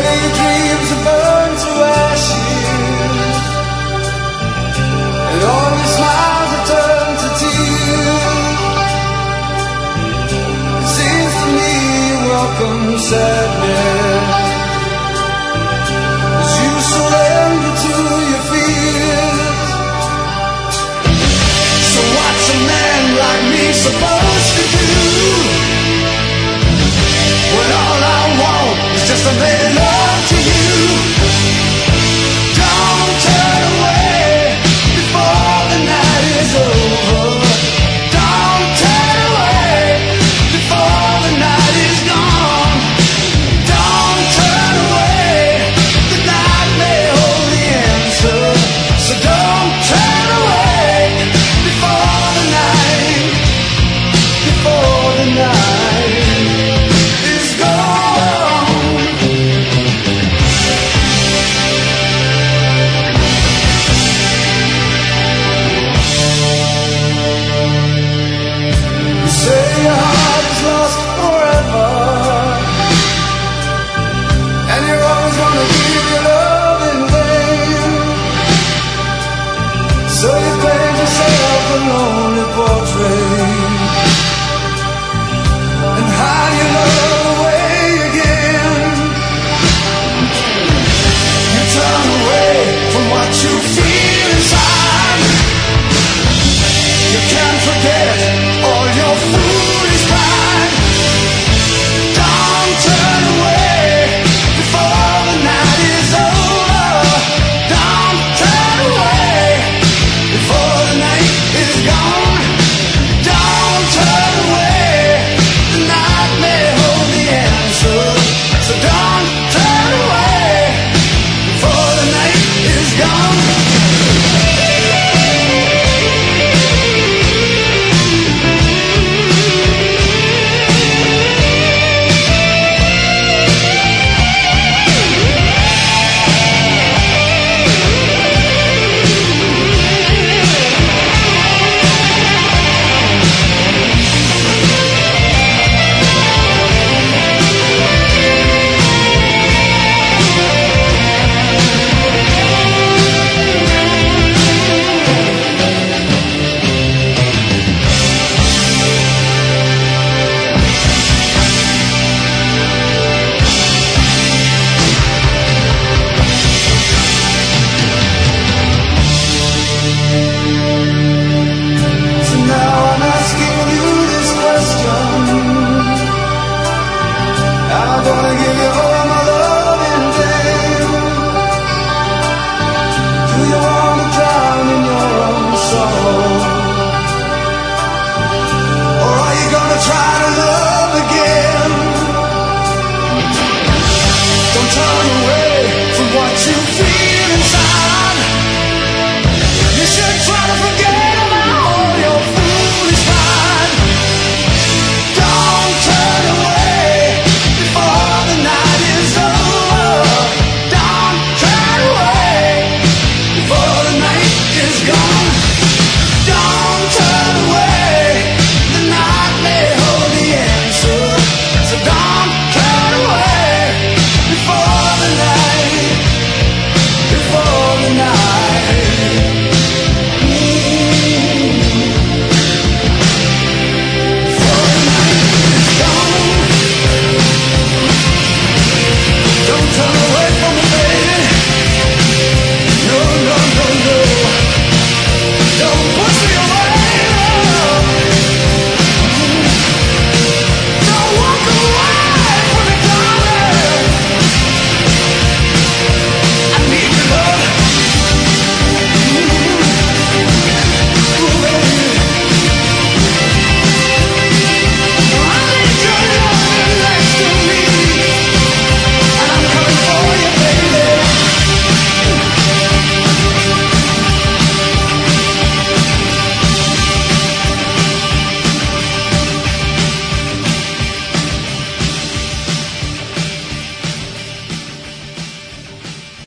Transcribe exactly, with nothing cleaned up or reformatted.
your dreams are burned to ashes, and all your smiles are turned to tears. It seems to me you welcome sadness as you surrender to your fears. So what's a man like me supposed to do when all I want is just to make love to you? Don't turn away before the night is over. Don't turn away before the night is gone. Don't turn away, the night may hold the answer. So don't turn away before the night, before the night is gone. You say your heart is lost forever, and you're always gonna give your love in vain. So you paint yourself a lonely portrait and hide your love away again. You turn away from what you feel inside. You can't forget all your foolish pride. Don't turn away before the night is over. Don't turn away before the night is gone. Don't turn away, the night may hold the answer. So don't turn away before the night is gone. So now I'm asking you this question: am I gonna give you all my love in vain? Do you want to drown in your own sorrow, or are you gonna try to love again? Don't turn